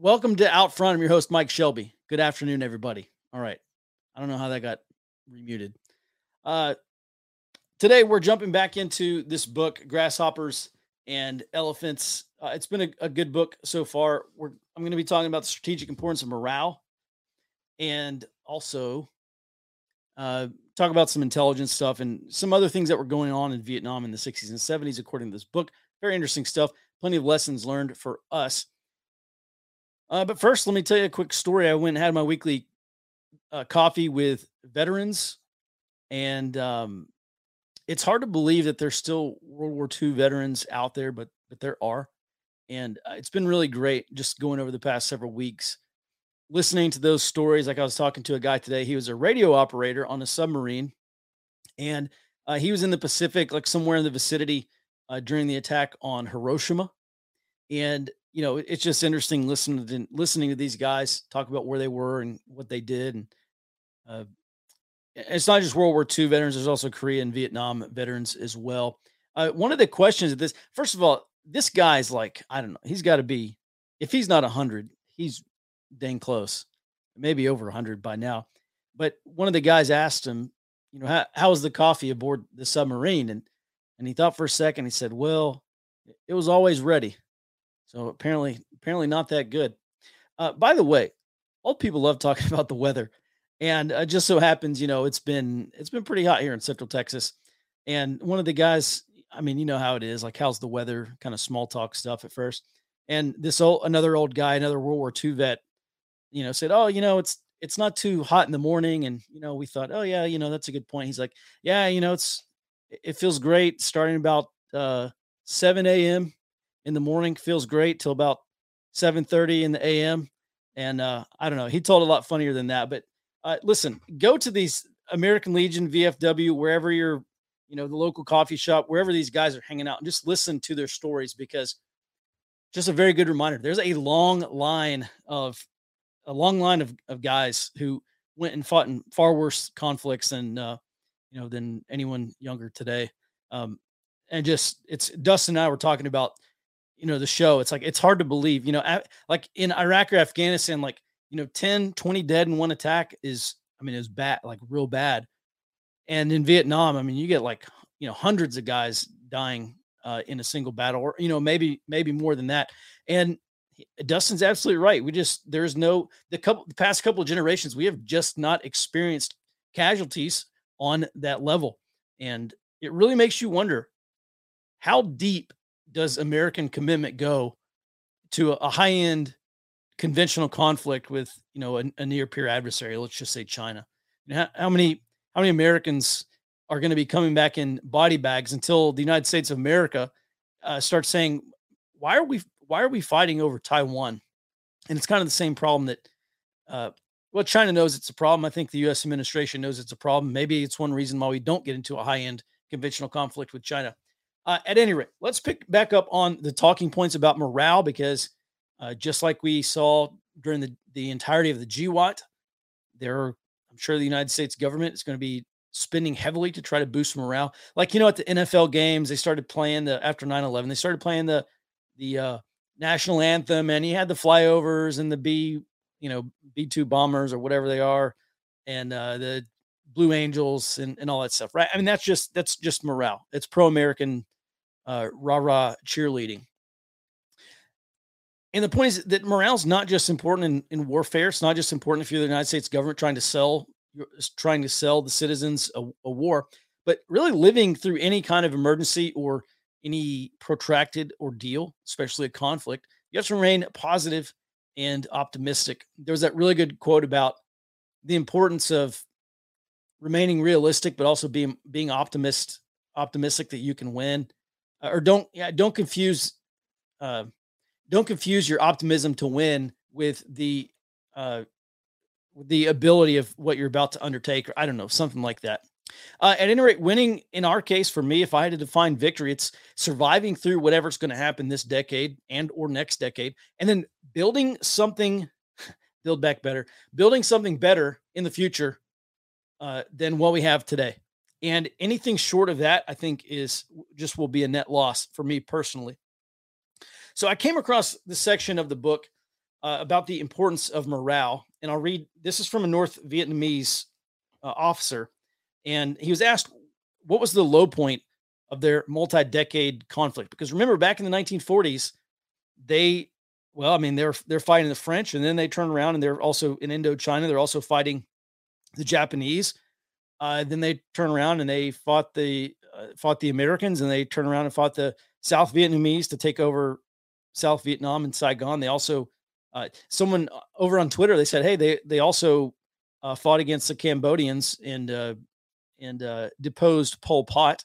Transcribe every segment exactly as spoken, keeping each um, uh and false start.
Welcome to Out Front. I'm your host, Mike Shelby. Good afternoon, everybody. All right. I don't know how that got remuted. Uh, today, we're jumping back into this book, Grasshoppers and Elephants. Uh, it's been a, a good book so far. We're, I'm going to be talking about the strategic importance of morale and also uh, talk about some intelligence stuff and some other things that were going on in Vietnam in the sixties and seventies, according to this book. Very interesting stuff. Plenty of lessons learned for us. Uh, but first, let me tell you a quick story. I went and had my weekly uh, coffee with veterans, and um, it's hard to believe that there's still World War two veterans out there, but but there are, and uh, it's been really great just going over the past several weeks, listening to those stories. Like I was talking to a guy today. He was a radio operator on a submarine, and uh, he was in the Pacific, like somewhere in the vicinity uh, during the attack on Hiroshima. And you know, it's just interesting listening to listening to these guys talk about where they were and what they did. And uh, it's not just World War two veterans; there's also Korea and Vietnam veterans as well. Uh, one of the questions of this, first of all, this guy's like, I don't know, he's got to be, if he's not a hundred, he's dang close, maybe over a hundred by now. But one of the guys asked him, you know, how how was the coffee aboard the submarine? And and he thought for a second. He said, "Well, it was always ready." So apparently, apparently not that good. Uh, by the way, old people love talking about the weather, and uh, just so happens, you know, it's been it's been pretty hot here in Central Texas. And one of the guys, I mean, you know how it is, like how's the weather, kind of small talk stuff at first. And this old another old guy, another World War two vet, you know, said, "Oh, you know, it's it's not too hot in the morning," and you know, we thought, "Oh yeah, you know, that's a good point." He's like, "Yeah, you know, it's it feels great starting about uh, seven a m in the morning, feels great till about seven thirty in the A M." And uh, I don't know, he told a lot funnier than that. But uh, listen, go to these American Legion, V F W, wherever you're, you know, the local coffee shop, wherever these guys are hanging out, and just listen to their stories because just a very good reminder. There's a long line of a long line of, of guys who went and fought in far worse conflicts than uh, you know than anyone younger today. Um, and just it's Dustin and I were talking about you know, the show. It's like, it's hard to believe, you know, a- like in Iraq or Afghanistan, like, you know, ten, twenty dead in one attack is, I mean, it was bad, like real bad. And in Vietnam, I mean, you get like, you know, hundreds of guys dying uh, in a single battle or, you know, maybe, maybe more than that. And he- Dustin's absolutely right. We just, there's no, the couple, the past couple of generations, we have just not experienced casualties on that level. And it really makes you wonder, how deep does American commitment go to a, a high-end conventional conflict with, you know, a, a near peer adversary? Let's just say China. You know, how, how many how many Americans are going to be coming back in body bags until the United States of America uh, starts saying, why are we why are we fighting over Taiwan? And it's kind of the same problem that uh, well, China knows it's a problem. I think the U S administration knows it's a problem. Maybe it's one reason why we don't get into a high-end conventional conflict with China. Uh, at any rate, let's pick back up on the talking points about morale because uh, just like we saw during the, the entirety of the G WAT, there are, I'm sure the United States government is going to be spending heavily to try to boost morale. Like, you know, at the N F L games, they started playing the, after nine eleven, they started playing the, the uh, national anthem, and you had the flyovers and the B, you know, B two bombers or whatever they are, and uh, the Blue Angels and, and all that stuff, right? I mean, that's just, that's just morale. It's pro-American uh, rah rah cheerleading. And the point is that morale is not just important in, in warfare. It's not just important if you're the United States government trying to sell, trying to sell the citizens a, a war, but really living through any kind of emergency or any protracted ordeal, especially a conflict. You have to remain positive and optimistic. There was that really good quote about the importance of remaining realistic, but also being being optimist, optimistic that you can win, uh, or don't yeah don't confuse uh, don't confuse your optimism to win with the uh, with the ability of what you're about to undertake, or I don't know, something like that. Uh, at any rate, winning in our case, for me, if I had to define victory, it's surviving through whatever's going to happen this decade and or next decade, and then building something, build back better, building something better in the future uh, than what we have today. And anything short of that, I think, is just will be a net loss for me personally. So I came across this section of the book uh, about the importance of morale. And I'll read this is from a North Vietnamese uh, officer. And he was asked, what was the low point of their multi decade conflict? Because remember, back in the nineteen forties, they, well, I mean, they're, they're fighting the French, and then they turn around and they're also in Indochina. They're also fighting the Japanese. Uh, then they turn around and they fought the uh, fought the Americans, and they turn around and fought the South Vietnamese to take over South Vietnam and Saigon. They also uh, someone uh, over on Twitter, they said, hey, they they also uh, fought against the Cambodians and uh, and uh, deposed Pol Pot.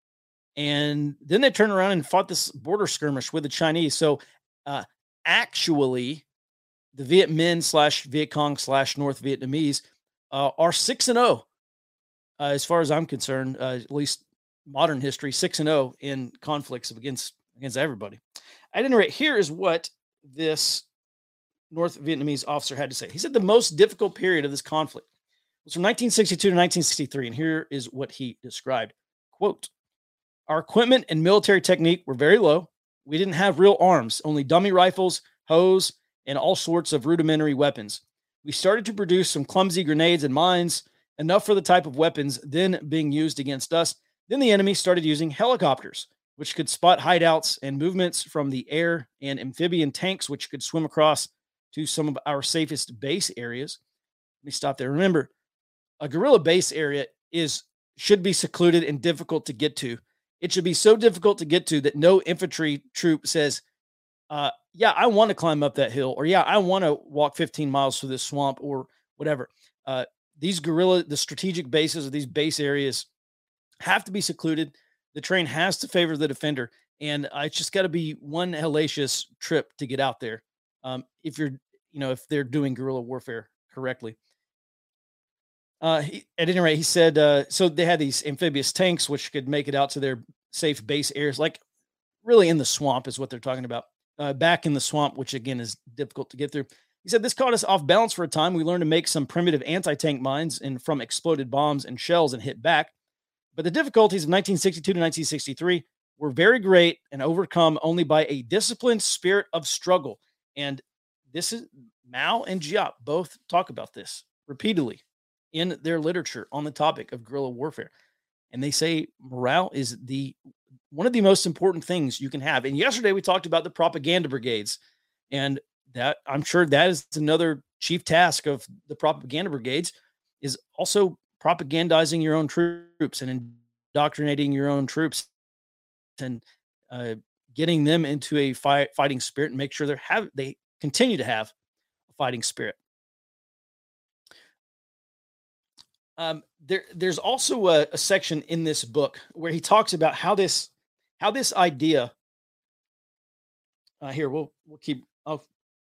And then they turned around and fought this border skirmish with the Chinese. So uh, actually, the Viet Minh slash Viet Cong slash North Vietnamese uh, are six and zero. Uh, as far as I'm concerned, uh, at least modern history, six and zero in conflicts against against everybody. At any rate, here is what this North Vietnamese officer had to say. He said the most difficult period of this conflict was from nineteen sixty-two to nineteen sixty-three, and here is what he described. Quote, our equipment and military technique were very low. We didn't have real arms, only dummy rifles, hose, and all sorts of rudimentary weapons. We started to produce some clumsy grenades and mines, enough for the type of weapons then being used against us. Then the enemy started using helicopters, which could spot hideouts and movements from the air, and amphibian tanks, which could swim across to some of our safest base areas. Let me stop there. Remember, a guerrilla base area is should be secluded and difficult to get to. It should be so difficult to get to that no infantry troop says, uh, yeah, I want to climb up that hill, or yeah, I want to walk fifteen miles through this swamp, or whatever. Uh, these guerrilla, the strategic bases of these base areas have to be secluded. The terrain has to favor the defender, and uh, it's just got to be one hellacious trip to get out there. Um, if you're, you know, if they're doing guerrilla warfare correctly. Uh, he, at any rate, he said, uh, so they had these amphibious tanks, which could make it out to their safe base areas, like really in the swamp is what they're talking about. Uh, back in the swamp, which again is difficult to get through. He said, this caught us off balance for a time. We learned to make some primitive anti-tank mines and from exploded bombs and shells and hit back. But the difficulties of nineteen sixty-two to nineteen sixty-three were very great and overcome only by a disciplined spirit of struggle. And this is Mao and Giap both talk about this repeatedly in their literature on the topic of guerrilla warfare. And they say morale is the one of the most important things you can have. And yesterday we talked about the propaganda brigades, and that I'm sure that is another chief task of the propaganda brigades, is also propagandizing your own troops and indoctrinating your own troops and uh, getting them into a fight, fighting spirit, and make sure they have they continue to have a fighting spirit. Um, there, there's also a, a section in this book where he talks about how this, how this idea. Uh, here, we'll we'll keep. I'll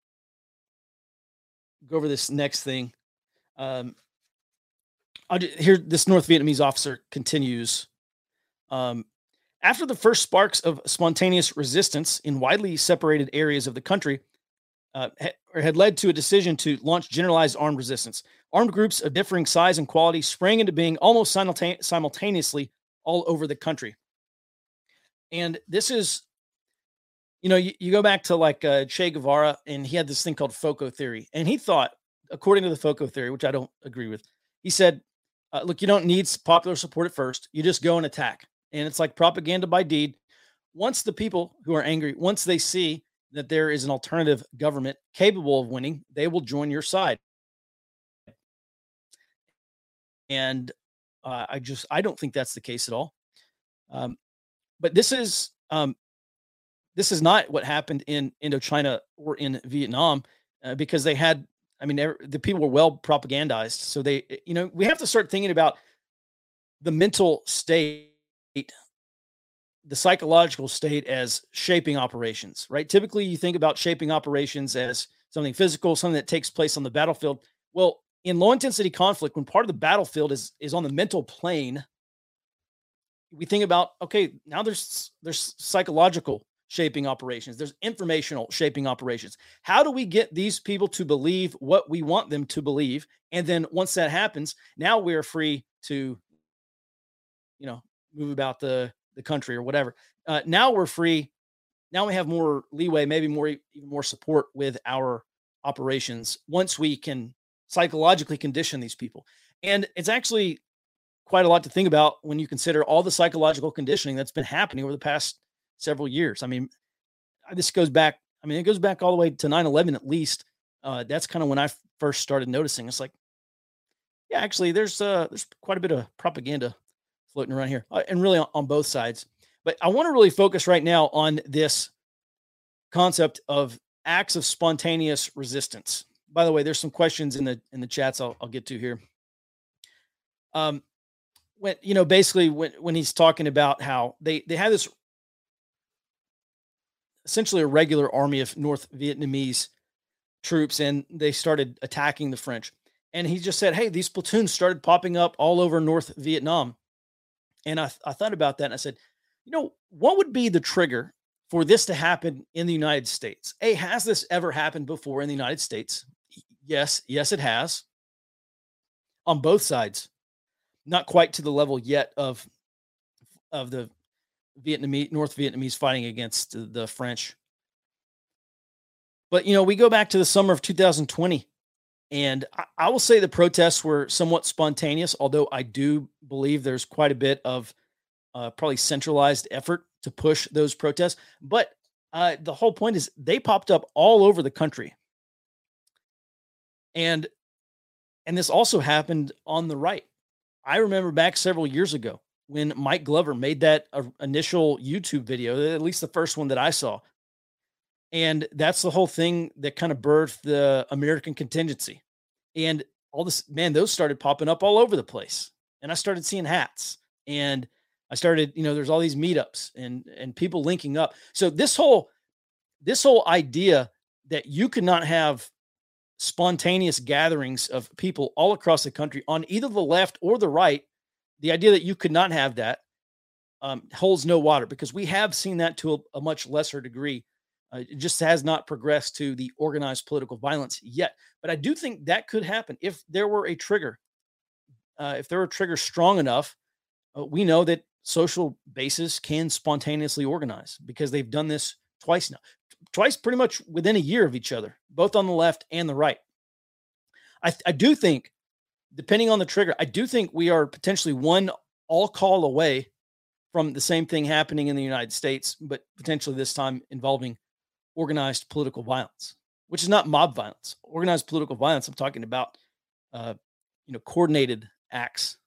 go over this next thing. Um, I'll ju- here, this North Vietnamese officer continues. Um, After the first sparks of spontaneous resistance in widely separated areas of the country uh, ha- had led to a decision to launch generalized armed resistance. Armed groups of differing size and quality sprang into being almost simultane- simultaneously all over the country. And this is, you know, you, you go back to like uh, Che Guevara, and he had this thing called FOCO theory. And he thought, according to the FOCO theory, which I don't agree with, he said, uh, look, you don't need s- popular support at first. You just go and attack. And it's like propaganda by deed. Once the people who are angry, once they see that there is an alternative government capable of winning, they will join your side. And uh, I just, I don't think that's the case at all. Um, but this is, um, this is not what happened in Indochina or in Vietnam, uh, because they had, I mean, ev- the people were well propagandized. So they, you know, we have to start thinking about the mental state, the psychological state as shaping operations, right? Typically, you think about shaping operations as something physical, something that takes place on the battlefield. Well, in low intensity conflict, when part of the battlefield is is on the mental plane, we think about, okay, now there's there's psychological shaping operations, there's informational shaping operations. How do we get these people to believe what we want them to believe? And then once that happens, now we're free to, you know, move about the the country or whatever. Uh, now we're free. Now we have more leeway, maybe more even more support with our operations once we can psychologically condition these people. And it's actually quite a lot to think about when you consider all the psychological conditioning that's been happening over the past several years. I mean, this goes back, I mean, it goes back all the way to nine eleven at least. Uh, that's kind of when I f- first started noticing. It's like, yeah, actually, there's uh, there's quite a bit of propaganda floating around here, uh, and really on, on both sides. But I want to really focus right now on this concept of acts of spontaneous resistance. By the way, there's some questions in the in the chats I'll, I'll get to here. Um, when you know, basically, when when he's talking about how they they have this essentially a regular army of North Vietnamese troops, and they started attacking the French. And he just said, "Hey, these platoons started popping up all over North Vietnam." And I, I thought about that, and I said, you know, what would be the trigger for this to happen in the United States? A, has this ever happened before in the United States? Yes, yes, it has. On both sides, not quite to the level yet of of the Vietnamese North Vietnamese fighting against the, the French. But you know, we go back to the summer of two thousand twenty, and I, I will say the protests were somewhat spontaneous, although I do believe there's quite a bit of uh, probably centralized effort to push those protests. But uh, the whole point is they popped up all over the country. And and this also happened on the right. I remember back several years ago when Mike Glover made that uh, initial YouTube video, at least the first one that I saw. And that's the whole thing that kind of birthed the American contingency. And all this, man, those started popping up all over the place. And I started seeing hats, and I started, you know, there's all these meetups and and people linking up. So this whole this whole idea that you could not have spontaneous gatherings of people all across the country on either the left or the right, the idea that you could not have that um, holds no water, because we have seen that to a, a much lesser degree. Uh, it just has not progressed to the organized political violence yet. But I do think that could happen if there were a trigger. Uh, if there were a trigger strong enough, uh, we know that social bases can spontaneously organize, because they've done this twice now, twice pretty much within a year of each other, both on the left and the right. I, I do think, depending on the trigger, I do think we are potentially one all call away from the same thing happening in the United States, but potentially this time involving organized political violence, which is not mob violence. Organized political violence, I'm talking about, uh, you know, coordinated acts.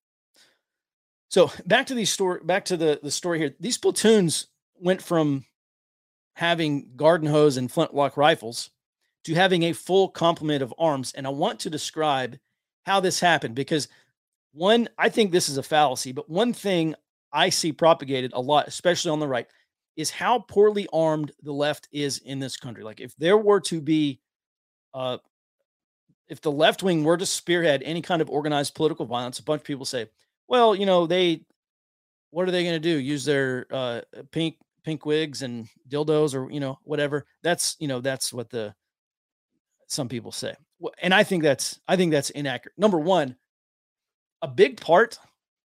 So back to these story, back to the, the story here. These platoons went from having garden hose and flintlock rifles to having a full complement of arms. And I want to describe how this happened, because one, I think this is a fallacy, but one thing I see propagated a lot, especially on the right, is how poorly armed the left is in this country. Like, if there were to be, uh, if the left wing were to spearhead any kind of organized political violence, a bunch of people say, well, you know, they, what are they going to do? Use their uh, pink, pink wigs and dildos, or, you know, whatever. That's, you know, that's what the, some people say. And I think that's, I think that's inaccurate. Number one, a big part,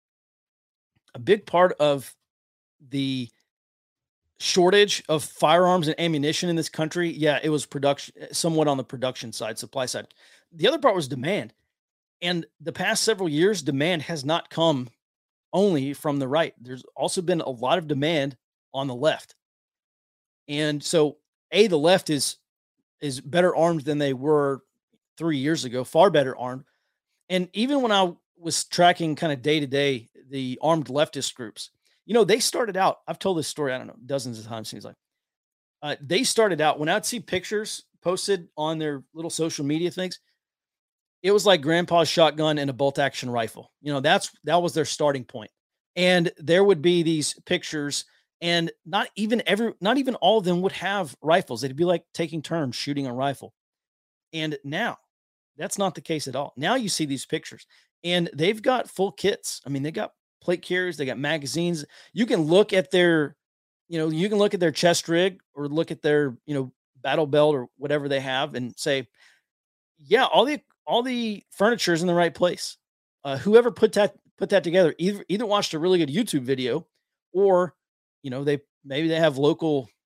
a big part of the shortage of firearms and ammunition in this country, yeah, it was production, somewhat on the production side, supply side. The other part was demand. And the past several years, demand has not come only from the right. There's also been a lot of demand on the left. And so, A, the left is is better armed than they were three years ago, far better armed. And even when I was tracking kind of day to day the armed leftist groups, you know, they started out, I've told this story, I don't know, dozens of times, seems like. Uh, they started out, when I'd see pictures posted on their little social media things, it was like grandpa's shotgun and a bolt action rifle. You know, that's, that was their starting point. And there would be these pictures, and not even every, not even all of them would have rifles. It'd be like taking turns shooting a rifle. And now that's not the case at all. Now you see these pictures, and they've got full kits. I mean, they got plate carriers, they got magazines. You can look at their, you know, you can look at their chest rig, or look at their, you know, battle belt or whatever they have, and say, yeah, all the, all the furniture is in the right place. Uh, whoever put that, put that together, either, either watched a really good YouTube video, or, you know, they, maybe they have local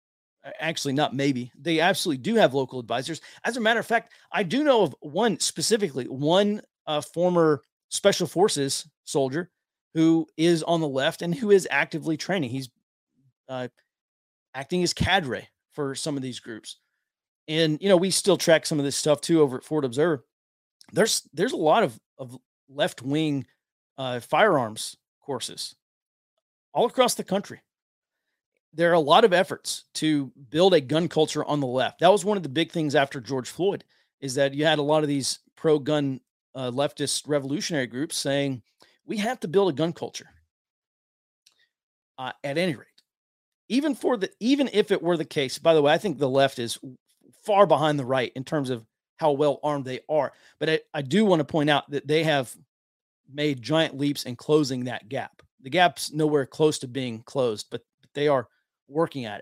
actually not maybe, they absolutely do have local advisors. As a matter of fact, I do know of one specifically, one uh, former special forces soldier who is on the left and who is actively training. He's uh, acting as cadre for some of these groups. And, you know, we still track some of this stuff too over at Fort Observer. There's, there's a lot of, of left wing uh, firearms courses all across the country. There are a lot of efforts to build a gun culture on the left. That was one of the big things after George Floyd, is that you had a lot of these pro-gun uh, leftist revolutionary groups saying, we have to build a gun culture. Uh, at any rate, even for the, even if it were the case, by the way, I think the left is far behind the right in terms of how well armed they are. But I, I do want to point out that they have made giant leaps in closing that gap. The gap's nowhere close to being closed, but, but they are working at it.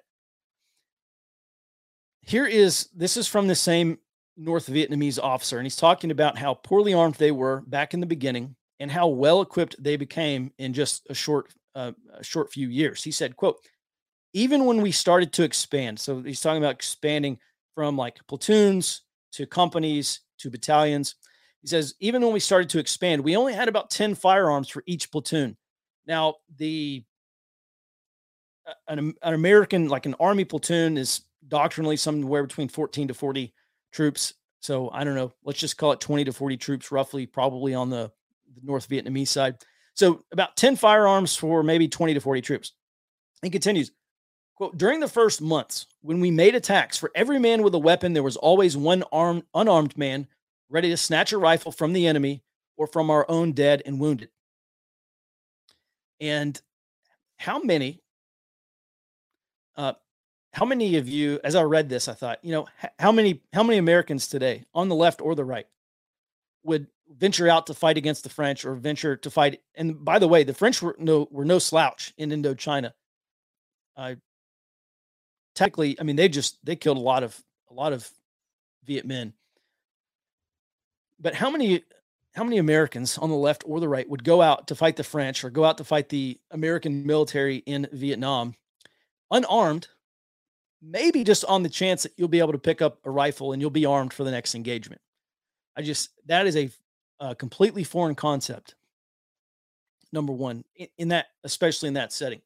Here is, this is from the same North Vietnamese officer, and he's talking about how poorly armed they were back in the beginning and how well equipped they became in just a short, uh, a short few years. He said, quote, even when we started to expand, so he's talking about expanding from like platoons to companies to battalions. He says, even when we started to expand, we only had about ten firearms for each platoon. Now, the an, an American, like an Army platoon, is doctrinally somewhere between fourteen to forty troops. So I don't know, let's just call it twenty to forty troops, roughly, probably on the, the North Vietnamese side. So about ten firearms for maybe twenty to forty troops. He continues, quote, during the first months, when we made attacks, for every man with a weapon, there was always one armed, unarmed man ready to snatch a rifle from the enemy or from our own dead and wounded. And how many, uh, how many of you, as I read this, I thought, you know, h- how many, how many Americans today on the left or the right would venture out to fight against the French or venture to fight? And by the way, the French were no, were no slouch in Indochina. Uh, technically, I mean, they just, they killed a lot of, a lot of Viet Minh. But how many, how many Americans on the left or the right would go out to fight the French or go out to fight the American military in Vietnam unarmed, maybe just on the chance that you'll be able to pick up a rifle and you'll be armed for the next engagement? I just, that is a, a completely foreign concept. Number one, in, in that, especially in that setting.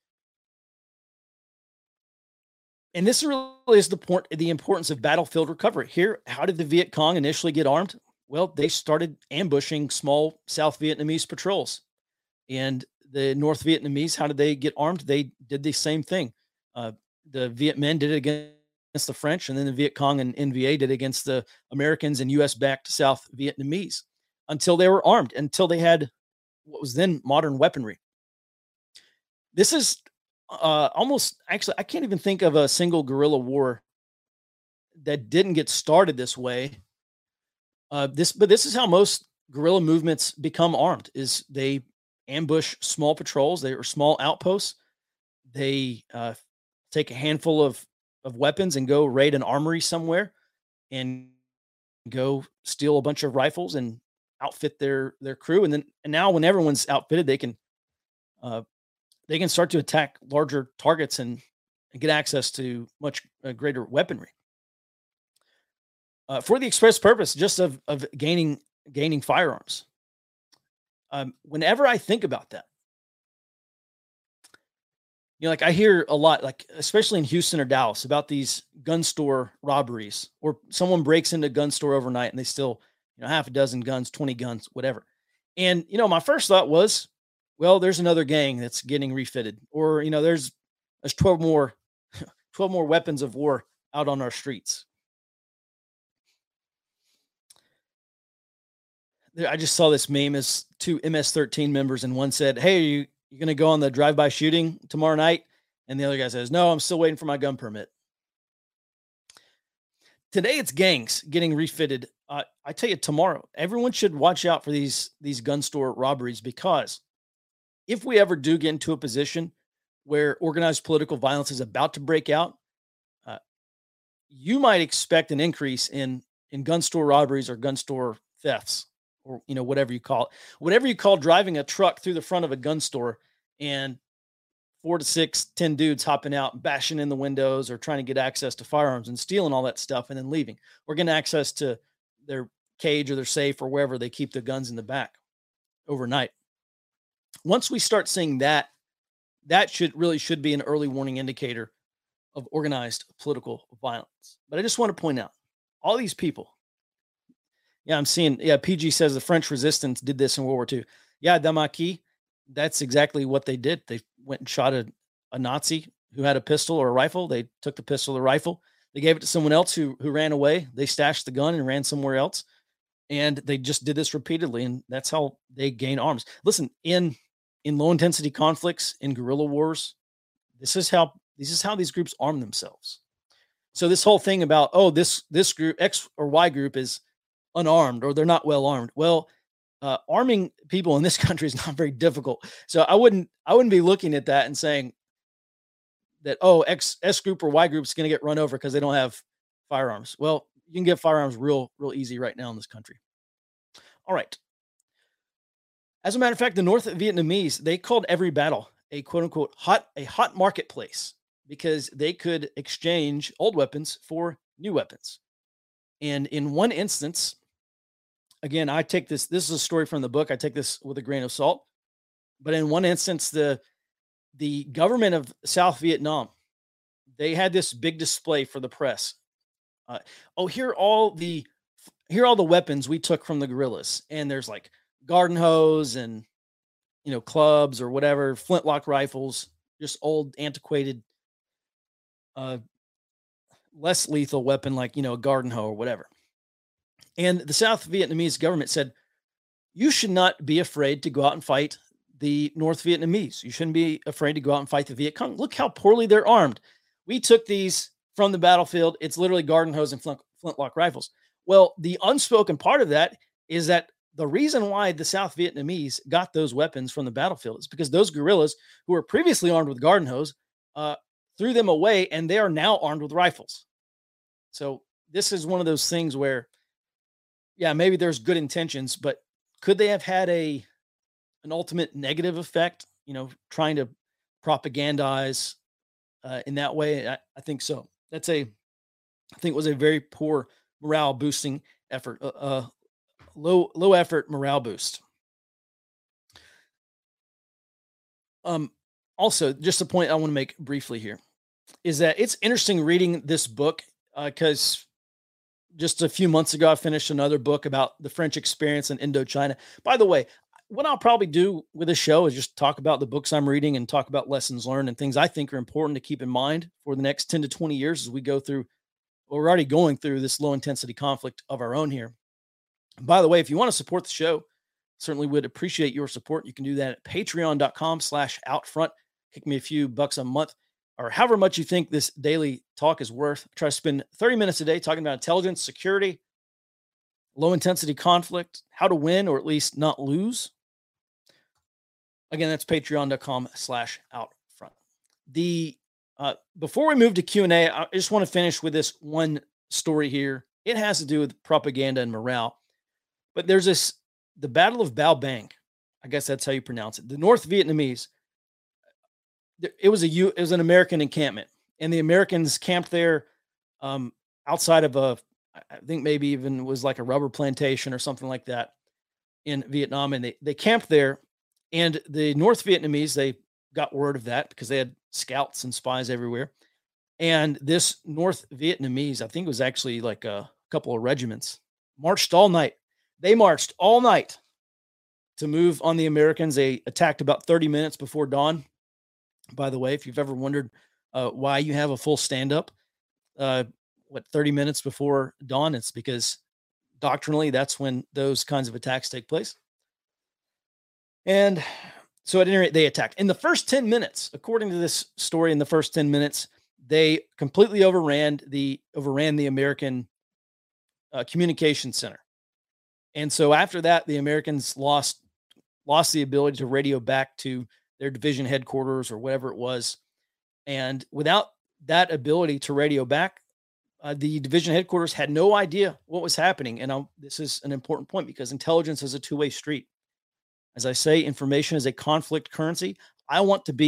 And this really is the point, the importance of battlefield recovery. Here, how did the Viet Cong initially get armed? Well, they started ambushing small South Vietnamese patrols. And the North Vietnamese, how did they get armed? They did the same thing. Uh, the Viet Minh did it against the French, and then the Viet Cong and N V A did it against the Americans and U S-backed South Vietnamese until they were armed, until they had what was then modern weaponry. This is uh, almost, actually, I can't even think of a single guerrilla war that didn't get started this way. Uh, this, but this is how most guerrilla movements become armed: is they ambush small patrols, they are small outposts. They uh, take a handful of of weapons and go raid an armory somewhere, and go steal a bunch of rifles and outfit their their crew. And then, and now when everyone's outfitted, they can uh, they can start to attack larger targets and, and get access to much uh, greater weaponry. Uh, for the express purpose just of, of gaining gaining firearms. Um, whenever I think about that, you know, like I hear a lot, like especially in Houston or Dallas, about these gun store robberies, or someone breaks into a gun store overnight and they steal, you know, half a dozen guns, twenty guns, whatever. And, you know, my first thought was, well, there's another gang that's getting refitted, or, you know, there's, there's twelve more, twelve more weapons of war out on our streets. I just saw this meme as two M S thirteen members, and one said, hey, are you, you going to go on the drive-by shooting tomorrow night? And the other guy says, no, I'm still waiting for my gun permit. Today it's gangs getting refitted. Uh, I tell you, tomorrow, everyone should watch out for these, these gun store robberies, because if we ever do get into a position where organized political violence is about to break out, uh, you might expect an increase in, in gun store robberies or gun store thefts, or, you know, whatever you call it, whatever you call driving a truck through the front of a gun store and four to six, ten dudes hopping out, bashing in the windows or trying to get access to firearms and stealing all that stuff and then leaving or getting access to their cage or their safe or wherever they keep the guns in the back overnight. Once we start seeing that, that should really should be an early warning indicator of organized political violence. But I just want to point out all these people. Yeah, I'm seeing, yeah, P G says the French resistance did this in World War Two. Yeah, Damaki, that's exactly what they did. They went and shot a, a Nazi who had a pistol or a rifle. They took the pistol or rifle. They gave it to someone else who, who ran away. They stashed the gun and ran somewhere else. And they just did this repeatedly. And that's how they gain arms. Listen, in, in low intensity conflicts, in guerrilla wars, this is how, this is how these groups arm themselves. So this whole thing about, oh, this, this group, X or Y group is unarmed or they're not well armed. Well, uh, arming people in this country is not very difficult. So I wouldn't, I wouldn't be looking at that and saying that, oh, X S group or Y group is going to get run over because they don't have firearms. Well, you can get firearms real, real easy right now in this country. All right. As a matter of fact, the North Vietnamese, they called every battle a quote unquote hot, a hot marketplace because they could exchange old weapons for new weapons. And in one instance, again, I take this, this is a story from the book. I take this with a grain of salt, but in one instance, the, the government of South Vietnam, they had this big display for the press. Uh, oh, here are all the, here are all the weapons we took from the guerrillas. And there's like garden hose and, you know, clubs or whatever, flintlock rifles, just old antiquated, uh, less lethal weapon like, you know, a garden hoe or whatever. And the South Vietnamese government said, you should not be afraid to go out and fight the North Vietnamese. You shouldn't be afraid to go out and fight the Viet Cong. Look how poorly they're armed. We took these from the battlefield. It's literally garden hose and flint, flintlock rifles. Well, the unspoken part of that is that the reason why the South Vietnamese got those weapons from the battlefield is because those guerrillas who were previously armed with garden hose, uh, threw them away and they are now armed with rifles. So this is one of those things where, yeah, maybe there's good intentions, but could they have had a, an ultimate negative effect, you know, trying to propagandize uh, in that way? I, I think so. That's a, I think it was a very poor morale boosting effort, uh, uh, low, low effort morale boost. Um, also, just a point I want to make briefly here is that it's interesting reading this book because uh, just a few months ago, I finished another book about the French experience in Indochina. By the way, what I'll probably do with this show is just talk about the books I'm reading and talk about lessons learned and things I think are important to keep in mind for the next ten to twenty years as we go through, well, we're already going through this low intensity conflict of our own here. By the way, if you want to support the show, certainly would appreciate your support. You can do that at patreon.com slash outfront. Kick me a few bucks a month or however much you think this daily talk is worth. I try to spend thirty minutes a day talking about intelligence, security, low intensity conflict, how to win or at least not lose. Again, that's patreon.com slash outfront. The, uh, before we move to Q and A, I just want to finish with this one story here. It has to do with propaganda and morale, but there's this, the Battle of Bao Bang. I guess that's how you pronounce it. The North Vietnamese, it was a, it was an American encampment and the Americans camped there um, outside of a, I think maybe even was like a rubber plantation or something like that in Vietnam. And they, they camped there. And the North Vietnamese, they got word of that because they had scouts and spies everywhere. And this North Vietnamese, I think it was actually like a couple of regiments, marched all night. They marched all night to move on the Americans. They attacked about thirty minutes before dawn. By the way, if you've ever wondered uh, why you have a full stand-up, uh, what, thirty minutes before dawn, it's because doctrinally that's when those kinds of attacks take place. And so at any rate, they attacked. In the first ten minutes, according to this story, in the first ten minutes, they completely overran the overran the American uh, communication center. And so after that, the Americans lost lost the ability to radio back to their division headquarters or whatever it was. And without that ability to radio back, uh, the division headquarters had no idea what was happening. And I'll, this is an important point because intelligence is a two-way street. As I say, information is a conflict currency. I want to be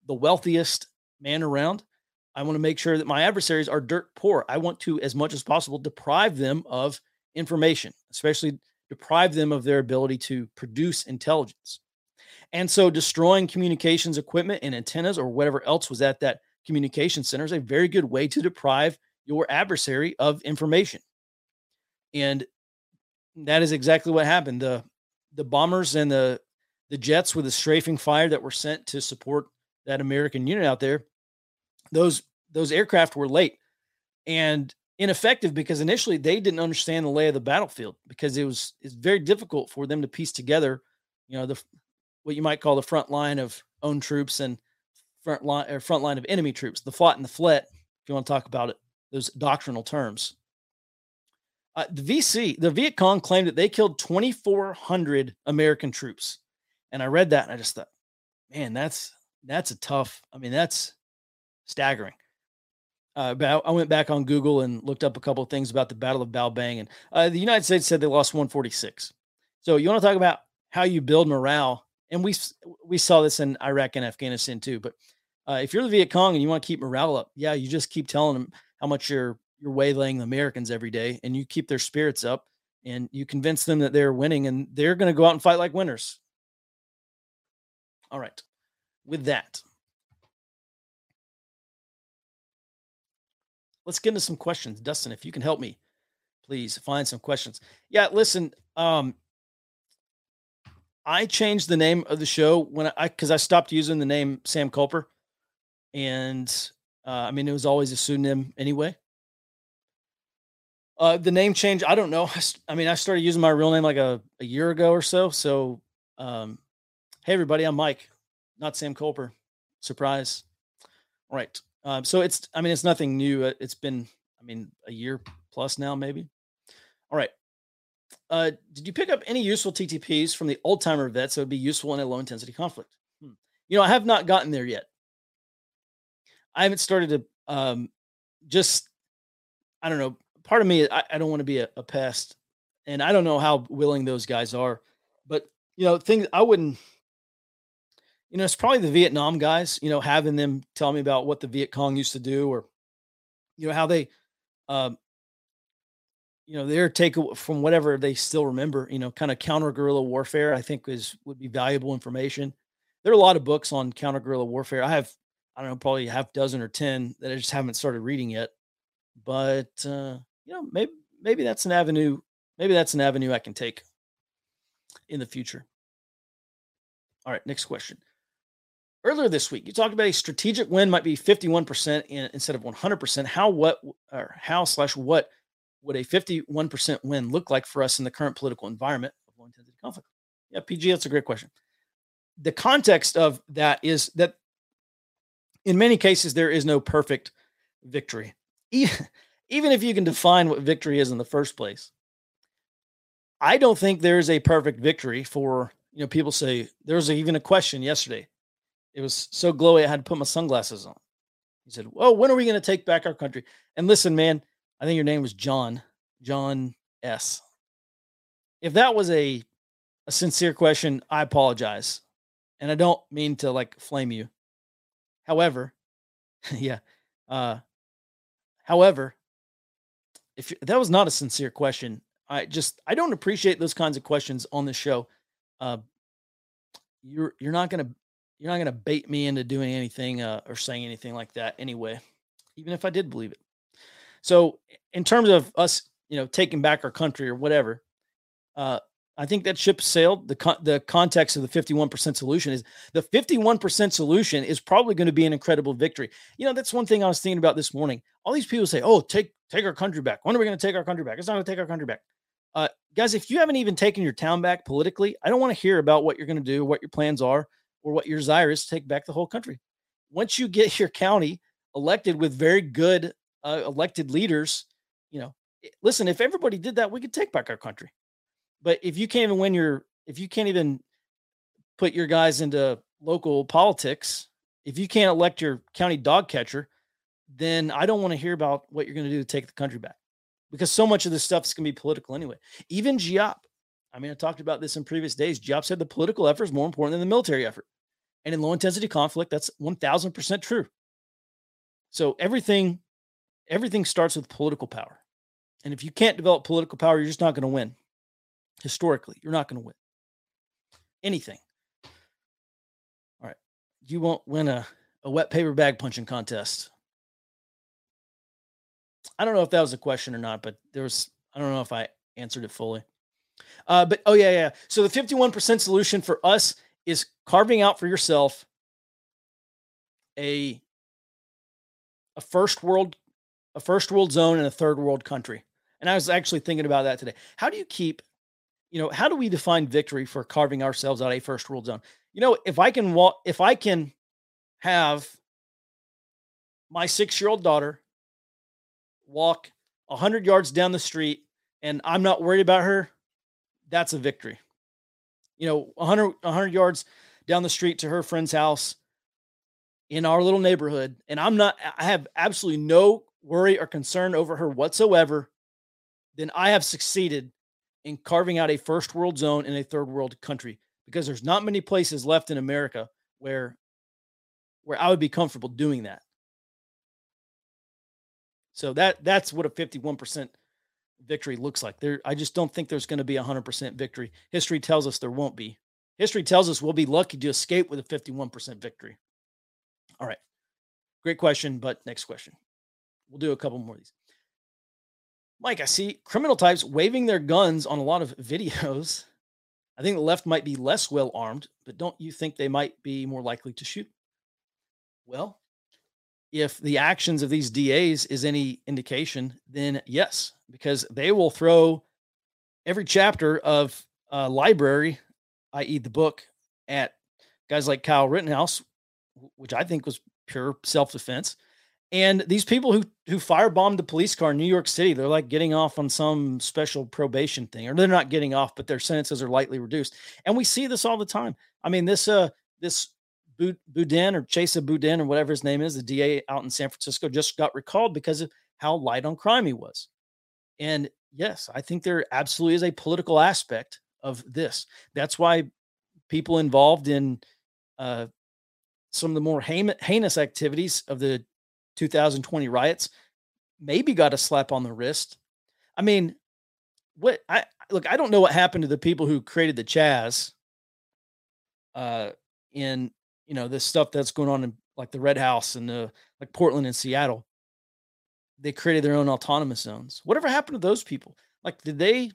the wealthiest man around. I want to make sure that my adversaries are dirt poor. I want to, as much as possible, deprive them of information, especially deprive them of their ability to produce intelligence. And so destroying communications equipment and antennas or whatever else was at that communication center is a very good way to deprive your adversary of information. And that is exactly what happened. The the bombers and the the jets with the strafing fire that were sent to support that American unit out there, those those aircraft were late and ineffective because initially they didn't understand the lay of the battlefield because it was it's very difficult for them to piece together, you know, the what you might call the front line of own troops and front line or front line of enemy troops, the flot and the flet, if you want to talk about it, those doctrinal terms. Uh, the V C, the Viet Cong claimed that they killed twenty-four hundred American troops. And I read that and I just thought, man, that's, that's a tough, I mean, that's staggering. Uh, but I went back on Google and looked up a couple of things about the Battle of Bao Bang. And uh, the United States said they lost one forty-six. So you want to talk about how you build morale. And we, we saw this in Iraq and Afghanistan too. But uh, if you're the Viet Cong and you want to keep morale up, yeah, you just keep telling them how much you're, you're waylaying the Americans every day and you keep their spirits up and you convince them that they're winning and they're going to go out and fight like winners. All right. With that, let's get into some questions. Dustin, if you can help me, please find some questions. Yeah, listen, um, I changed the name of the show when I, because I, I stopped using the name Sam Culper. And uh, I mean, it was always a pseudonym anyway. Uh, the name change, I don't know. I, I mean, I started using my real name like a, a year ago or so. So, um, hey, everybody, I'm Mike, not Sam Culper. Surprise. All right. Um, so it's, I mean, it's nothing new. It's been, I mean, a year plus now, maybe. All right. Uh, did you pick up any useful T T Ps from the old timer vets that would be useful in a low intensity conflict? Hmm. You know, I have not gotten there yet. I haven't started to um, just, I don't know. Part of me, I, I don't want to be a, a pest, and I don't know how willing those guys are, but you know, things I wouldn't, you know, it's probably the Vietnam guys, you know, having them tell me about what the Viet Cong used to do, or, you know, how they, um, you know, their take from whatever they still remember, you know, kind of counter guerrilla warfare, I think is, would be valuable information. There are a lot of books on counter guerrilla warfare. I have, I don't know, probably a half dozen or ten that I just haven't started reading yet, but, uh, you know, maybe, maybe that's an avenue. Maybe that's an avenue I can take in the future. All right. Next question. Earlier this week, you talked about a strategic win might be fifty-one percent in, instead of one hundred percent. How, what, or how slash what would a fifty-one percent win look like for us in the current political environment of low intensity conflict? Yeah, P G, that's a great question. The context of that is that in many cases, there is no perfect victory. Even, even if you can define what victory is in the first place, I don't think there is a perfect victory for, you know, people say there was a, even a question yesterday. It was so glowy, I had to put my sunglasses on. He said, well, when are we going to take back our country? And listen, man, I think your name was John, John S. If that was a, a sincere question, I apologize. And I don't mean to like flame you. However, yeah. Uh, however, if you, that was not a sincere question, I just, I don't appreciate those kinds of questions on the show. Uh, you're, you're not going to, you're not going to bait me into doing anything uh, or saying anything like that anyway, even if I did believe it. So in terms of us, you know, taking back our country or whatever, uh, I think that ship sailed. The con- the context of the fifty-one percent solution is the fifty-one percent solution is probably going to be an incredible victory. You know, that's one thing I was thinking about this morning. All these people say, oh, take, take our country back. When are we going to take our country back? It's not going to take our country back. Uh, guys, if you haven't even taken your town back politically, I don't want to hear about what you're going to do, what your plans are, or what your desire is to take back the whole country. Once you get your county elected with very good uh, elected leaders, you know, listen, if everybody did that, we could take back our country. But if you can't even win your, if you can't even put your guys into local politics, if you can't elect your county dog catcher, then I don't want to hear about what you're going to do to take the country back, because so much of this stuff is going to be political anyway. Even G O P. I mean, I talked about this in previous days. G O P said the political effort is more important than the military effort. And in low intensity conflict, that's one thousand percent true. So everything, everything starts with political power. And if you can't develop political power, you're just not going to win. Historically, you're not going to win anything. All right. You won't win a, a wet paper bag punching contest. I don't know if that was a question or not, but there was, I don't know if I answered it fully. Uh, but, oh, yeah, yeah. So the fifty-one percent solution for us is carving out for yourself a, a first world, a first world zone and a third world country. And I was actually thinking about that today. How do you keep, you know, how do we define victory for carving ourselves out a first world zone? You know, if I can walk, if I can have my six-year-old daughter walk a hundred yards down the street and I'm not worried about her, that's a victory. You know, a hundred, a hundred yards down the street to her friend's house in our little neighborhood. And I'm not, I have absolutely no worry or concern over her whatsoever. Then I have succeeded in carving out a first world zone in a third world country, because there's not many places left in America where, where I would be comfortable doing that. So that that's what a fifty-one percent victory looks like. There, I just don't think there's going to be a hundred percent victory. History tells us there won't be. History tells us we'll be lucky to escape with a fifty-one percent victory. All right. Great question, but next question. We'll do a couple more of these. Mike, I see criminal types waving their guns on a lot of videos. I think the left might be less well armed, but don't you think they might be more likely to shoot? Well, if the actions of these D As is any indication, then yes, because they will throw every chapter of a library, that is the book, at guys like Kyle Rittenhouse, which I think was pure self-defense. And these people who who firebombed the police car in New York City, they're like getting off on some special probation thing, or they're not getting off, but their sentences are lightly reduced. And we see this all the time. I mean, this uh this Boudin or Chesa Boudin or whatever his name is, the D A out in San Francisco, just got recalled because of how light on crime he was. And yes, I think there absolutely is a political aspect of this. That's why people involved in uh, some of the more heinous activities of the two thousand twenty riots maybe got a slap on the wrist. I mean, what I look, I don't know what happened to the people who created the Chaz uh, in, you know, this stuff that's going on in like the Red House and the like Portland and Seattle. They created their own autonomous zones. Whatever happened to those people? Like, did they,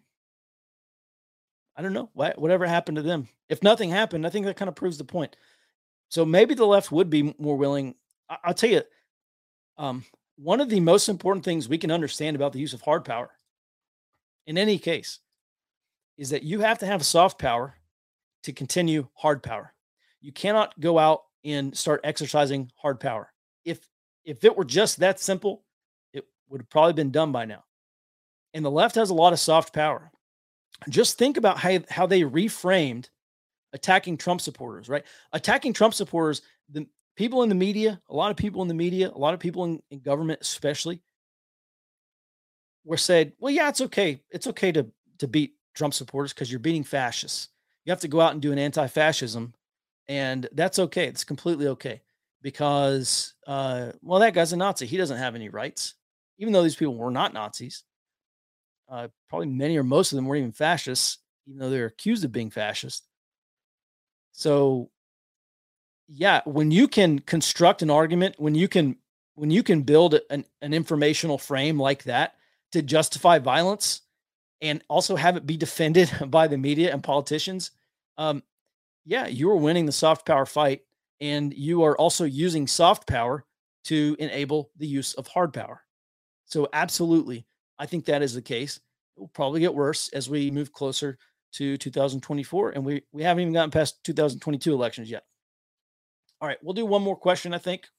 I don't know, what, whatever happened to them? If nothing happened, I think that kind of proves the point. So maybe the left would be more willing. I, I'll tell you, um, one of the most important things we can understand about the use of hard power in any case is that you have to have soft power to continue hard power. You cannot go out and start exercising hard power. If if it were just that simple, it would have probably been done by now. And the left has a lot of soft power. Just think about how, how they reframed attacking Trump supporters, right? Attacking Trump supporters, the people in the media, a lot of people in the media, a lot of people in, in government especially, were said, well, yeah, it's okay. It's okay to, to beat Trump supporters because you're beating fascists. You have to go out and do an anti-fascism, and that's okay. It's completely okay because, uh, well, that guy's a Nazi. He doesn't have any rights, even though these people were not Nazis. Uh, probably many or most of them weren't even fascists, even though they're accused of being fascist. So, yeah, when you can construct an argument, when you can, when you can build an, an informational frame like that to justify violence and also have it be defended by the media and politicians, um, yeah, you are winning the soft power fight, and you are also using soft power to enable the use of hard power. So absolutely, I think that is the case. It will probably get worse as we move closer to two thousand twenty-four, and we, we haven't even gotten past two thousand twenty-two elections yet. All right, we'll do one more question, I think.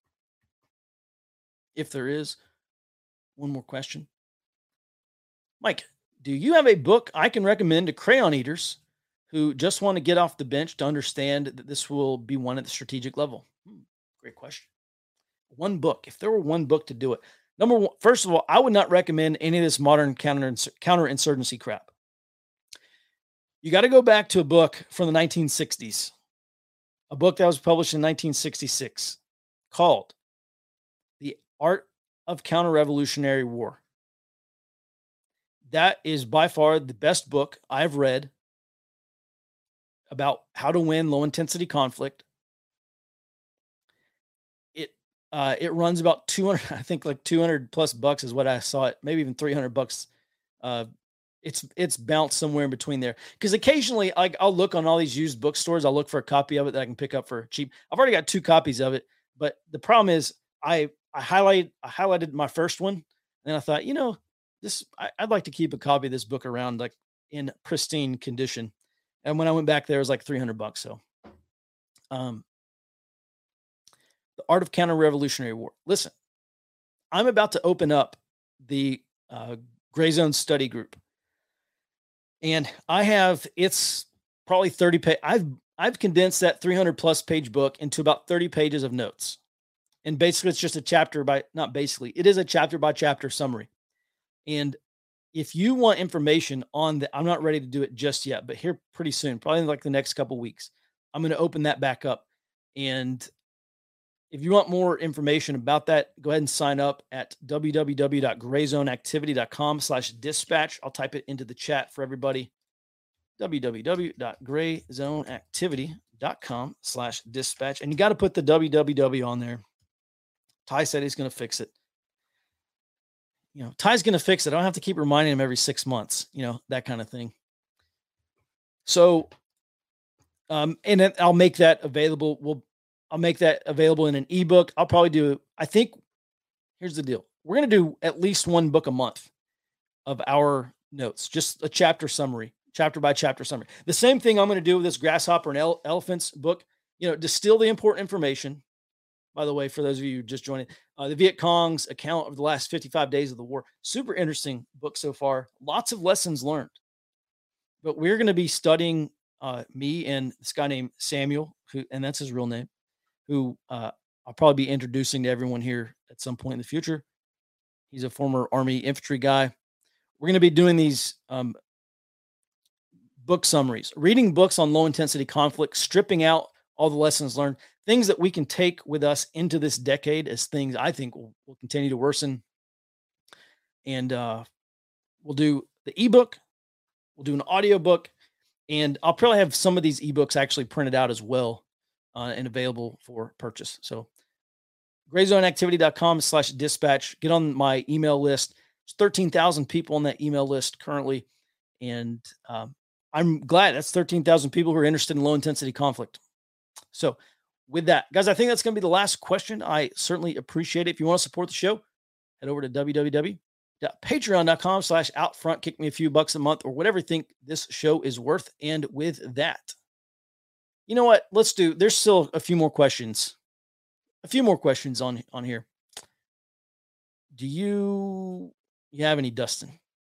If there is one more question. Mike, do you have a book I can recommend to crayon eaters who just want to get off the bench to understand that this will be one at the strategic level? Hmm, great question. One book, if there were one book to do it. Number one, first of all, I would not recommend any of this modern counter counterinsurgency crap. You got to go back to a book from the nineteen sixties. a book that was published in nineteen sixty-six called The Art of Counter-Revolutionary War. That is by far the best book I've read about how to win low intensity conflict. It uh, it runs about two hundred, I think like two hundred plus bucks is what I saw it, maybe even three hundred bucks. Uh, it's it's bounced somewhere in between there. Because occasionally, like I'll look on all these used bookstores, I'll look for a copy of it that I can pick up for cheap. I've already got two copies of it, but the problem is I I highlighted I highlighted my first one, and I thought, you know, this I, I'd like to keep a copy of this book around like in pristine condition. And when I went back there, it was like three hundred bucks. So, um, The Art of Counter-Revolutionary War. Listen, I'm about to open up the uh, Gray Zone study group, and I have it's probably thirty page. I've I've condensed that three hundred plus page book into about thirty pages of notes, and basically it's just a chapter by not basically it is a chapter by chapter summary. And if you want information on that, I'm not ready to do it just yet, but here pretty soon, probably in like the next couple weeks, I'm going to open that back up. And if you want more information about that, go ahead and sign up at www.grayzoneactivity.com slash dispatch. I'll type it into the chat for everybody. www.grayzoneactivity.com slash dispatch. And you got to put the www on there. Ty said he's going to fix it. You know, Ty's going to fix it. I don't have to keep reminding him every six months, you know, that kind of thing. So, um, and then I'll make that available. We'll, I'll make that available in an ebook. I'll probably do, I think, here's the deal. We're going to do at least one book a month of our notes, just a chapter summary, chapter by chapter summary. The same thing I'm going to do with this Grasshopper and ele- Elephants book, you know, distill the important information. By the way, for those of you just joining, uh, the Viet Cong's account of the last fifty-five days of the war. Super interesting book so far. Lots of lessons learned. But we're going to be studying uh, me and this guy named Samuel, who, and that's his real name, who uh, I'll probably be introducing to everyone here at some point in the future. He's a former Army infantry guy. We're going to be doing these um, book summaries, reading books on low intensity conflict, stripping out all the lessons learned, things that we can take with us into this decade as things I think will, will continue to worsen. And uh, we'll do the ebook, we'll do an audio book, and I'll probably have some of these ebooks actually printed out as well uh, and available for purchase. So grayzoneactivity.com slash dispatch. Get on my email list. There's thirteen thousand people on that email list currently. And um, I'm glad that's thirteen thousand people who are interested in low intensity conflict. So with that, guys, I think that's going to be the last question. I certainly appreciate it. If you want to support the show, head over to www.patreon.com slash outfront. Kick me a few bucks a month or whatever you think this show is worth. And with that, you know what? Let's do, there's still a few more questions. A few more questions on, on here. Do you, you have any, Dustin?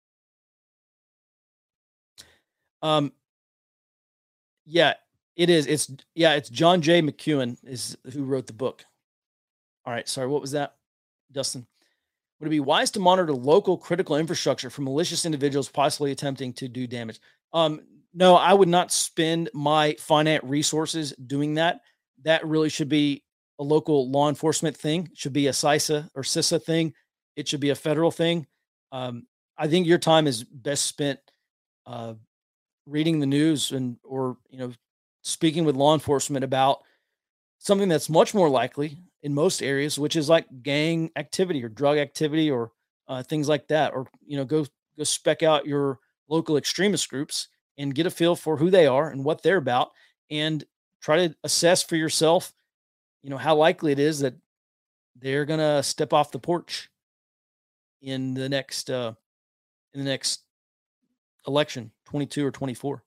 Um, yeah. It is. It's yeah. It's John J. McEwen is who wrote the book. All right. Sorry. What was that, Dustin? Would it be wise to monitor local critical infrastructure for malicious individuals possibly attempting to do damage? Um, no, I would not spend my finite resources doing that. That really should be a local law enforcement thing. It should be a CISA or CISA thing. It should be a federal thing. Um, I think your time is best spent uh, reading the news and or you know. speaking with law enforcement about something that's much more likely in most areas, which is like gang activity or drug activity or uh, things like that. Or, you know, go, go spec out your local extremist groups and get a feel for who they are and what they're about and try to assess for yourself, you know, how likely it is that they're going to step off the porch in the next, uh, in the next election, twenty-two or twenty-four.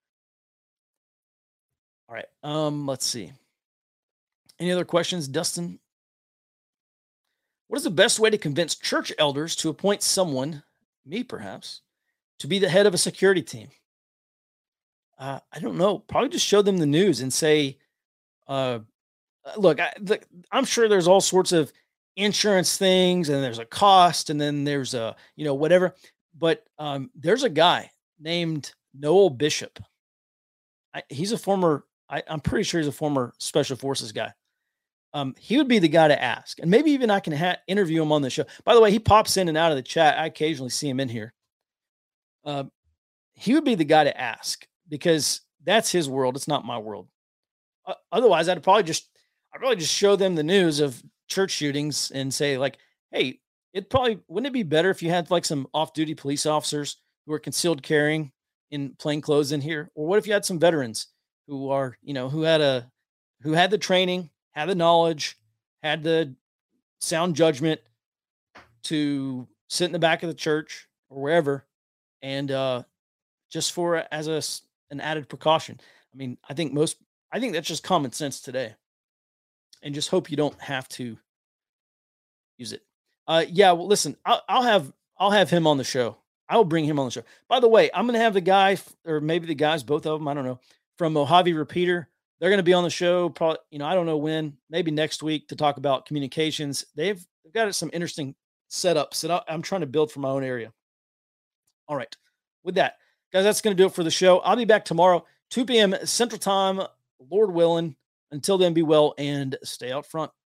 All right. Um, let's see. Any other questions, Dustin? What is the best way to convince church elders to appoint someone, me perhaps, to be the head of a security team? Uh, I don't know. Probably just show them the news and say, uh, look, I, the, I'm sure there's all sorts of insurance things and there's a cost and then there's a, you know, whatever. But um, there's a guy named Noel Bishop. I, he's a former I, I'm pretty sure he's a former special forces guy. Um, he would be the guy to ask, and maybe even I can ha- interview him on the show. By the way, he pops in and out of the chat. I occasionally see him in here. Uh, he would be the guy to ask because that's his world. It's not my world. Uh, otherwise, I'd probably just, I'd probably just show them the news of church shootings and say like, hey, it probably wouldn't it be better if you had like some off-duty police officers who are concealed carrying in plain clothes in here, or what if you had some veterans who are, you know, who had a, who had the training, had the knowledge, had the sound judgment to sit in the back of the church or wherever, and uh, just for as a an added precaution. I mean, I think most, I think that's just common sense today, and just hope you don't have to use it. Uh, yeah, well, listen, I'll, I'll have I'll have him on the show. I'll bring him on the show. By the way, I'm going to have the guy, or maybe the guys, both of them, I don't know, from Mojave Repeater. They're going to be on the show. Probably, you know, I don't know when, maybe next week to talk about communications. They've, they've got some interesting setups that I'm trying to build for my own area. All right. With that, guys, that's going to do it for the show. I'll be back tomorrow, two p.m. Central Time, Lord willing. Until then, be well and stay out front.